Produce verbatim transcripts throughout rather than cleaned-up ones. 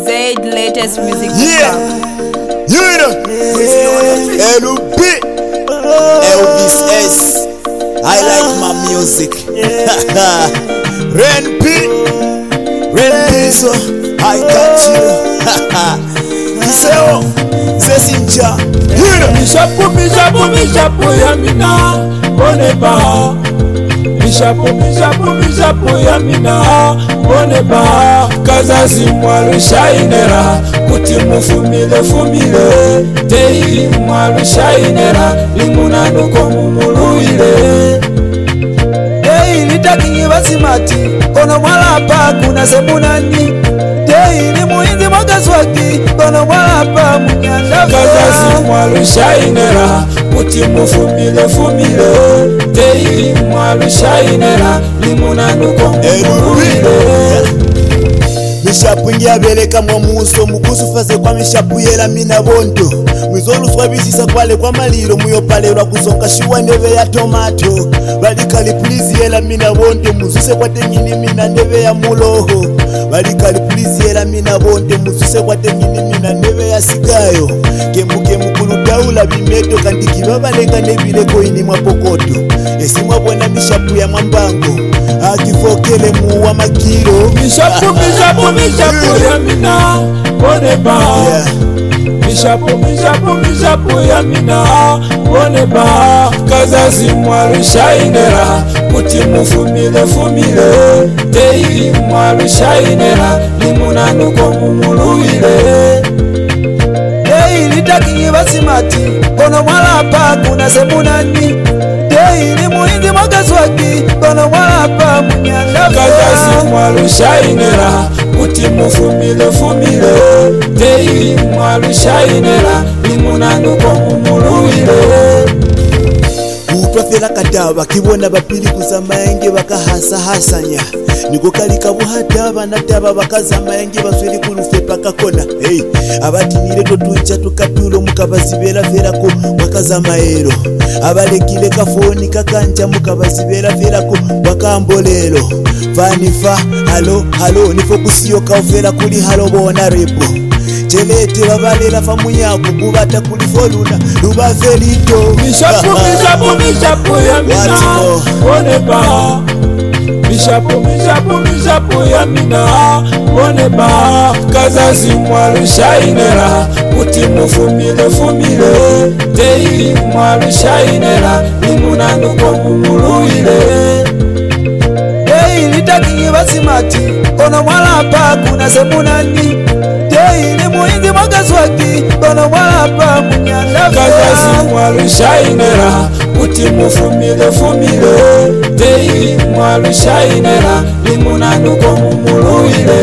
Zaid latest music. Yeah, you know, L B, Elvis S. I like my music. Ren P, Ren P, so I got you. Kiseo, Sesinja, you know. Mishapu, mishapu, mishapu ya mina, boneba. Mishapu, mishapu, mishapu ya mina, boneba. Kazazi mwalu shainera, kuti mufumile fumile. Teili mwalu shainera, limuna nuko mumuluile. Teili takingi basimati, kono mwala pa kuna semunani. Teili muhinzi mwakaswaki, kono mwala pa munyanda. Kazazi mwalu shainera, kuti mufumile fumile. Teili mwalu shainera, limuna nuko mumuluile. Mishapu ngiabeleka mwa muso mukusu faze kwa mishapu yela mina bondo mwizolu swabisisa kwale kwa maliro muyopalelwa kuzonga shiwa neve ya tomato balikali please yela mina bondo muzuse kwa tengini mina neve ya muloho balikali please yela mina bondo muzuse kwa tengini mina neve ya sigayo kembuke mukulu daula bimeto kandiki babalenga nebileko ini mwapokoto esimwa bona mishapu ya mwambango akifokele muwa makiro Mishapu, mishapu, mishapu ya mina, boneba. Mishapu, mishapu, mishapu ya mina, boneba. Kazazi mwalu shainera, kuti mufumile fumile. Teili mwalu shainera, limuna nuko mumuluile. Teili takingi basimati, kono mwala pa kuna semunani. Teili muhinzi mwakaswaki, kono mwala pa munyanda. Kazazi mwalu shainera, kuti mufumile fumile. Teili mwalu shainera, limuna nuko mumuluile. Utwafela kataba kibona bapili kuzamaenge bakahasa hasanya niko kalika buhata banataba bakazamaenge basweli kulufe pakakona hey abatinire to tucha tukatulo mukabazibera vera ko bakazamaero abalekile kafoni kakanja mukabazibera vera ko bakambolelo vanifa halo halo nifo kusiyo kaofera kuli halo bona repo Jelete babalela famu yako kubata kulifoluna lubavelito Mishapu, mishapu, mishapu ya mina, boneba. Mishapu, mishapu, mishapu ya mina, boneba. Kazazi mwalu shainera, kuti mufumile fumile. Teili mwalu shainera, limuna nuko mumuluile. Teili takingi basimati, kono mwala pa kuna semunani. Teili muhinzi mwakaswaki, kono mwala pa munyanda. Kazazi mwalu shainera, kuti mufumile fumile. Teili mwalu shainera, limuna nuko mumuluile.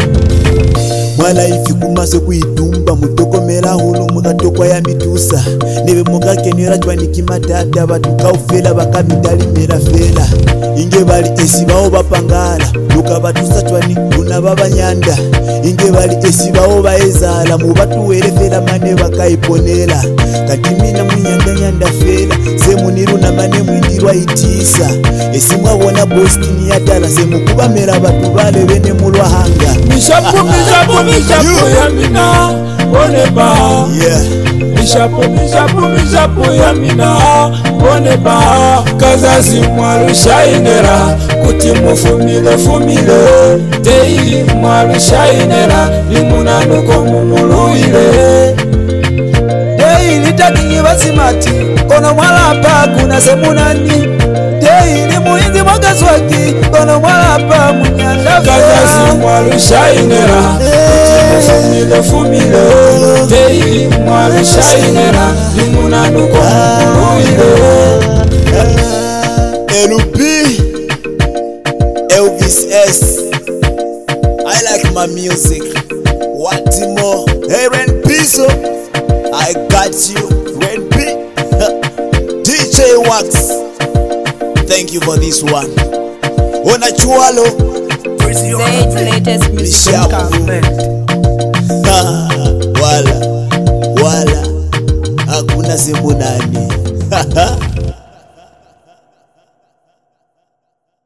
Mwana ifi kumase kuidumba mutokomela hulu mukatokwa ya mitusa nebe mukakenera chwaniki matata batukaufela bakamidali mera fela inge bali esibao bapangala luka batusa chwani luna babanyanda inge bali esibao baezala mubatuwele fela mane bakaiponela katimina munyanda nyanda fela semuniru na mane mwindirwa itisa esimwabona bostini yatala semukuba mera batu bale bene mulwahanga Mishapu, mishapu, mishapu ya mina, boneba. yeah Mishapu, mishapu, mishapu ya mina, boneba. Kazazi mwalu shainera, kuti mufumile fumile. Teili mwalu shainera, limuna nuko mumuluile. Teili takingi basimati, kono mwala pa kuna semunani. Teili muhinzi mwakaswaki, kono mwala pa munyanda. Kazazi mwalu shainera, kuti mufumile fumile. Teili mwalu shainera, limuna nuko mumuluile. L B, Elvis S. I like my music. What more? Hey, Ren P, so I got you, Ren P. D J Wax. Thank you for this one. Ona chualo. Zaid latest music. Wala, wala. Hakuna semunani.